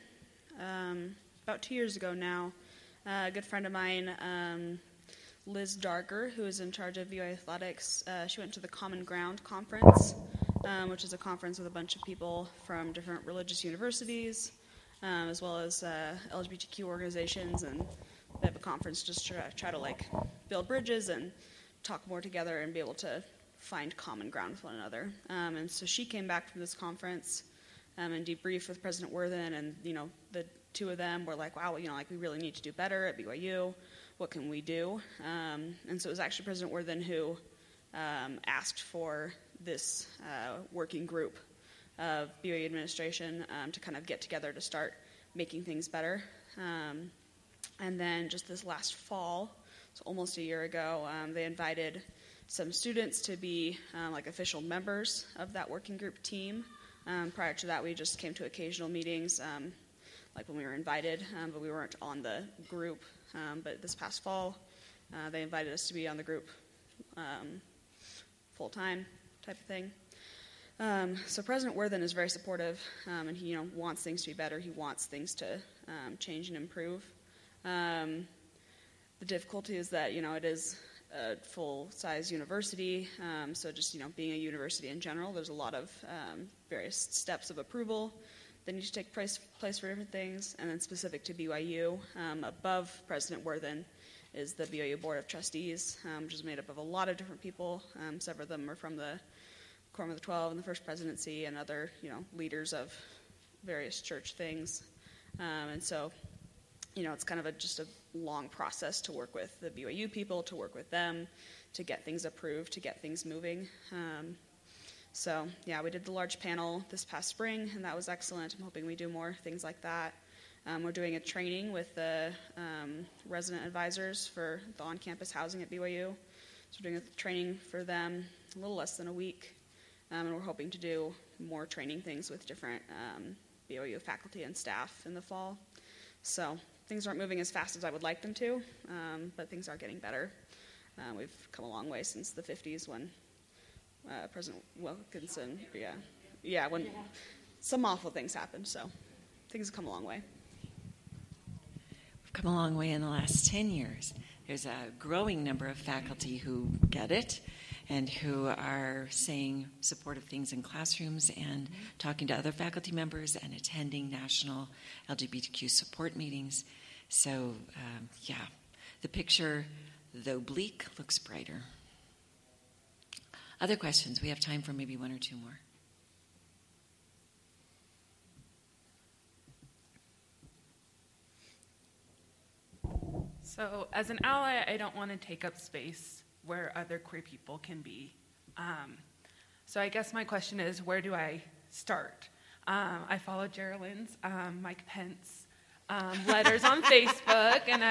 about 2 years ago now. A good friend of mine, Liz Darker, who is in charge of BYU Athletics, she went to the Common Ground Conference, which is a conference with a bunch of people from different religious universities, as well as LGBTQ organizations, and they have a conference just to try to build bridges and talk more together and be able to find common ground with one another. And so she came back from this conference and debriefed with President Worthen, and the two of them were like, wow, we really need to do better at BYU. What can we do? And so it was actually President Worthen who asked for this working group of BYU administration to kind of get together to start making things better. And then just this last fall, so almost a year ago, they invited some students to be official members of that working group team. Prior to that, we just came to occasional meetings, when we were invited, but we weren't on the group. But this past fall, they invited us to be on the group full-time type of thing. So President Worthen is very supportive, and he wants things to be better. He wants things to change and improve. The difficulty is that it is a full-size university, so just being a university in general, there's a lot of various steps of approval that need to take place for different things. And then specific to BYU, above President Worthen is the BYU Board of Trustees, which is made up of a lot of different people. Several of them are from the Quorum of the 12 and the First Presidency, and other leaders of various church things. And so it's kind of just a long process to work with the BYU people, to work with them, to get things approved, to get things moving. We did the large panel this past spring, and that was excellent. I'm hoping we do more things like that. We're doing a training with the resident advisors for the on-campus housing at BYU. So we're doing a training for them a little less than a week, and we're hoping to do more training things with different BYU faculty and staff in the fall. So things aren't moving as fast as I would like them to, but things are getting better. We've come a long way since the 50s when President Wilkinson, when some awful things happened, so things have come a long way. We've come a long way in the last 10 years. There's a growing number of faculty who get it and who are saying supportive things in classrooms and talking to other faculty members and attending national LGBTQ support meetings. So, the picture, though bleak, looks brighter. Other questions? We have time for maybe one or two more. So as an ally, I don't want to take up space where other queer people can be. So I guess my question is, where do I start? I follow Geraldine's Mike Pence letters on Facebook, and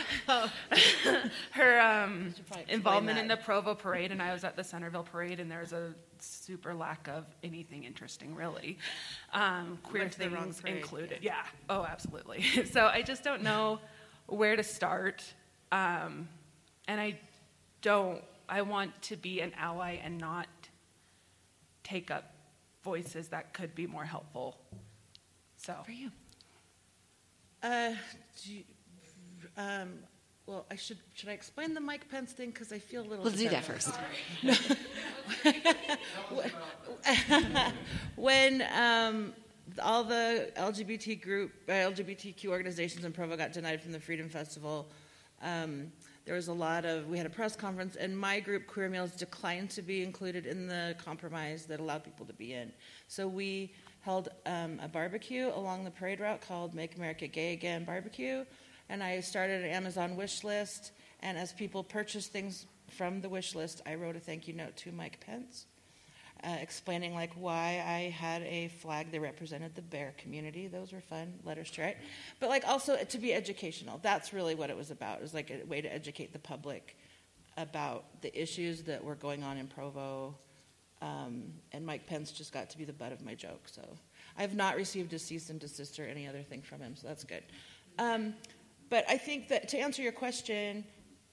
her involvement in the Provo parade, and I was at the Centerville parade, and there's a super lack of anything interesting, really. Queer things included. Yeah. Oh, absolutely. So I just don't know where to start, and I want to be an ally and not take up voices that could be more helpful. So For you. Well, should I explain the Mike Pence thing? Because I feel a little... We'll do that first. When all the LGBTQ organizations in Provo got denied from the Freedom Festival, there was we had a press conference, and my group, Queer Meals, declined to be included in the compromise that allowed people to be in. So we held a barbecue along the parade route called Make America Gay Again Barbecue, and I started an Amazon wish list, and as people purchased things from the wish list, I wrote a thank you note to Mike Pence, explaining why I had a flag that represented the bear community. Those were fun letters to write. But also to be educational. That's really what it was about. It was a way to educate the public about the issues that were going on in Provo. And Mike Pence just got to be the butt of my joke. So I have not received a cease and desist or any other thing from him, so that's good. But I think that to answer your question,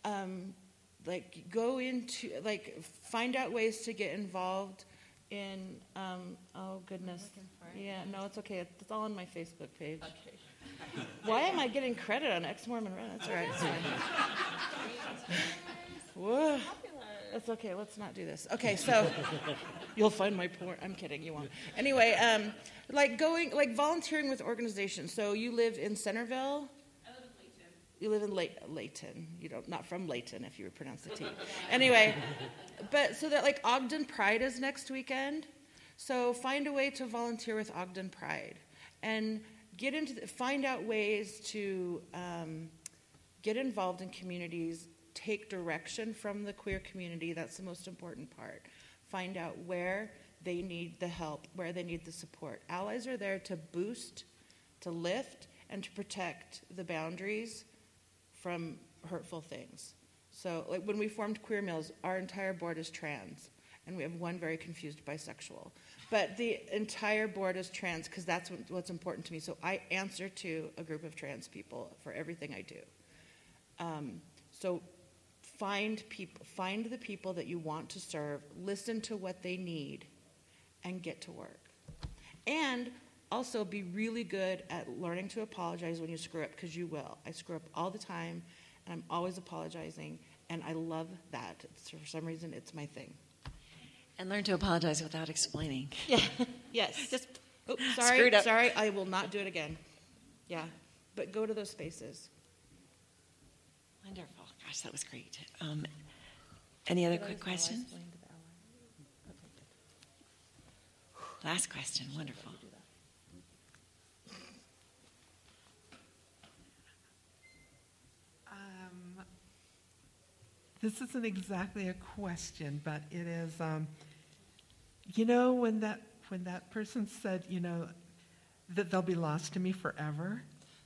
go into, find out ways to get involved in, oh goodness. Yeah, no, it's okay. It's all on my Facebook page. Okay. Why am I getting credit on Ex-Mormon Run? That's all right. It's fine. Whoa. That's okay. Let's not do this. Okay, so you'll find my porn. I'm kidding. You won't. Anyway, volunteering with organizations. So you live in Centerville? I live in Layton. You live in Layton. You don't, not from Layton, if you would pronounce the T. Anyway, but so that Ogden Pride is next weekend. So find a way to volunteer with Ogden Pride and find out ways to get involved in communities. Take direction from the queer community. That's the most important part. Find out where they need the help, where they need the support. Allies are there to boost, to lift, and to protect the boundaries from hurtful things. So when we formed Queer Meals, our entire board is trans, and we have one very confused bisexual. But the entire board is trans because that's what's important to me. So I answer to a group of trans people for everything I do. So find the people that you want to serve, listen to what they need, and get to work. And also be really good at learning to apologize when you screw up, because you will. I screw up all the time, and I'm always apologizing, and I love that. For some reason, it's my thing. And learn to apologize without explaining. Yeah. Yes. Just sorry, up. Sorry, I will not do it again. Yeah. But go to those spaces. Wonderful. Gosh, that was great. Any other quick questions? Last question. Wonderful. This isn't exactly a question, but it is, when that person said, that they'll be lost to me forever,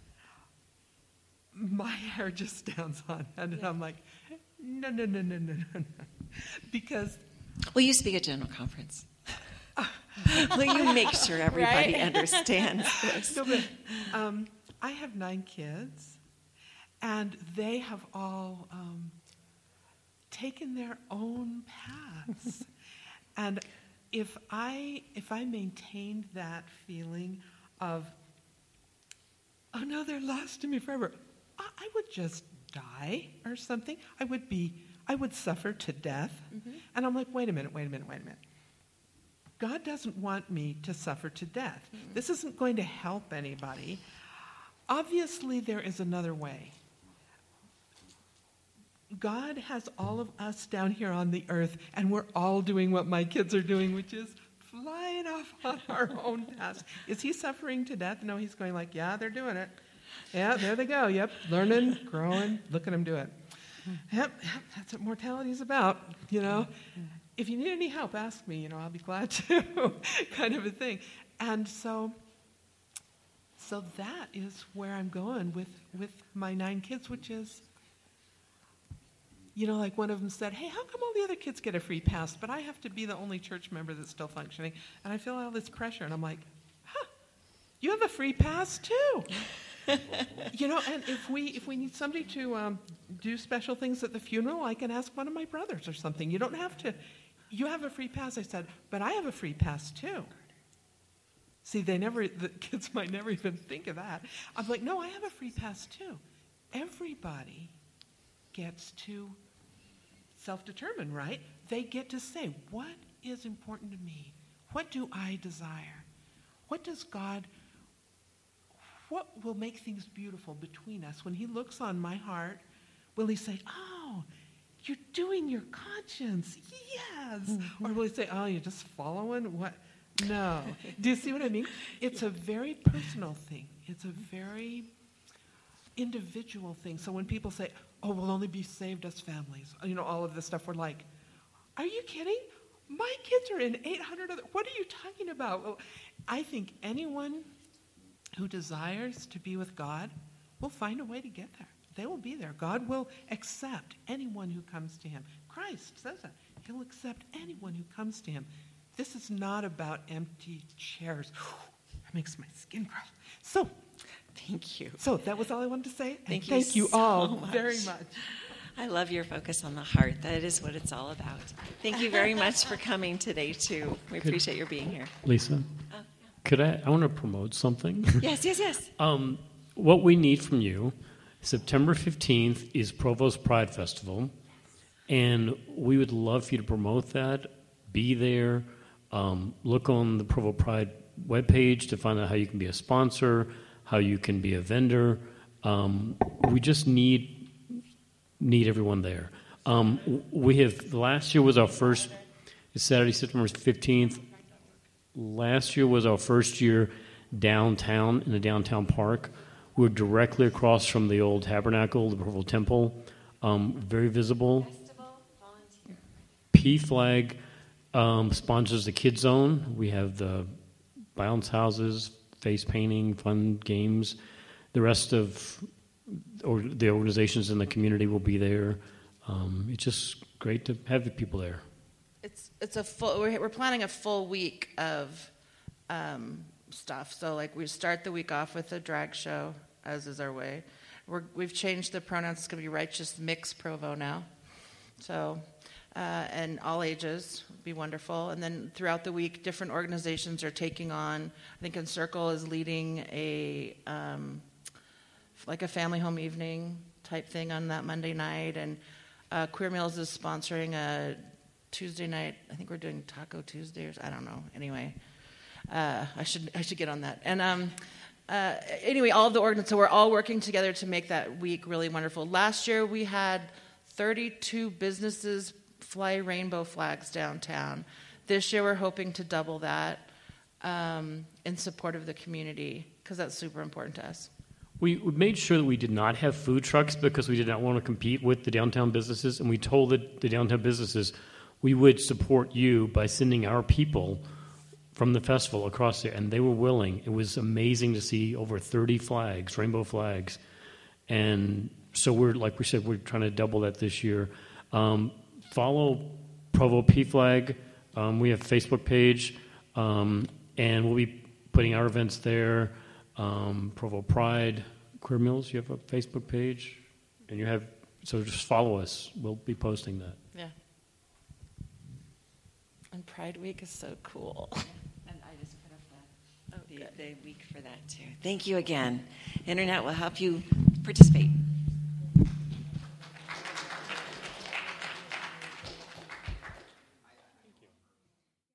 my hair just stands on end, and I'm like, no. Because... Will you speak at General Conference? Will you make sure everybody understands this? No, but I have 9 kids, and they have all taken their own paths. And if I maintained that feeling of, oh no, they're lost to me forever, I would just die or something. I would suffer to death. Mm-hmm. And I'm like, wait a minute. God doesn't want me to suffer to death. Mm-hmm. This isn't going to help anybody. Obviously, there is another way. God has all of us down here on the earth, and we're all doing what my kids are doing, which is flying off on our own paths. Is he suffering to death? No, he's going yeah, they're doing it. Yeah, there they go. Yep, learning, growing. Look at them do it. Yep, that's what mortality is about, If you need any help, ask me, I'll be glad to, kind of a thing. And so that is where I'm going with my 9 kids, which is, like one of them said, hey, how come all the other kids get a free pass, but I have to be the only church member that's still functioning? And I feel all this pressure, and I'm like, you have a free pass too. And if we need somebody to do special things at the funeral, I can ask one of my brothers or something. You don't have to. You have a free pass, I said, but I have a free pass too. See, the kids might never even think of that. I'm like, no, I have a free pass too. Everybody gets to self-determine, right? They get to say, what is important to me? What do I desire? What will make things beautiful between us? When he looks on my heart, will he say, oh, you're doing your conscience, yes. Mm-hmm. Or will he say, oh, you're just following what? No. Do you see what I mean? It's a very personal thing. It's a very individual thing. So when people say, oh, we'll only be saved as families, all of this stuff, we're like, are you kidding? My kids are in 800 other, what are you talking about? Well, I think anyone who desires to be with God will find a way to get there. They will be there. God will accept anyone who comes to him. Christ says that. He'll accept anyone who comes to him. This is not about empty chairs. That makes my skin crawl. So, thank you. So that was all I wanted to say. Thank you so all much. Very much. I love your focus on the heart. That is what it's all about. Thank you very much for coming today, too. We appreciate your being here. Lisa, could I want to promote something? Yes. What we need from you, September 15th is Provo's Pride Festival, and we would love for you to promote that, be there, look on the Provo Pride webpage to find out how you can be a sponsor, how you can be a vendor. We just need everyone there. Last year was our first, it's Saturday, September 15th. Last year was our first year downtown, in the downtown park. We're directly across from the old tabernacle, the Provo Temple. Very visible. PFLAG sponsors the Kids Zone. We have the bounce houses, face painting, fun games. The rest of the organizations in the community will be there. It's just great to have the people there. It's a full. We're planning a full week of stuff. So we start the week off with a drag show, as is our way. We've changed the pronouns. It's going to be Righteous Mix Provo now. So, and all ages would be wonderful. And then throughout the week, different organizations are taking on. I think Encircle is leading a family home evening type thing on that Monday night, and Queer Meals is sponsoring a Tuesday night. I think we're doing Taco Tuesday, or I don't know. Anyway, I should get on that. And anyway, all of the organizations, so we're all working together to make that week really wonderful. Last year we had 32 businesses fly rainbow flags downtown. This year we're hoping to double that in support of the community, because that's super important to us. We made sure that we did not have food trucks because we did not want to compete with the downtown businesses, and we told the downtown businesses we would support you by sending our people from the festival across there, and they were willing. It was amazing to see over 30 flags, rainbow flags, and so we're trying to double that this year. Follow Provo PFLAG. We have a Facebook page, and we'll be putting our events there. Provo Pride, Queer Meals, you have a Facebook page, and so just follow us. We'll be posting that. Yeah. And Pride Week is so cool. And I just put up the week for that too. Thank you again. Internet will help you participate.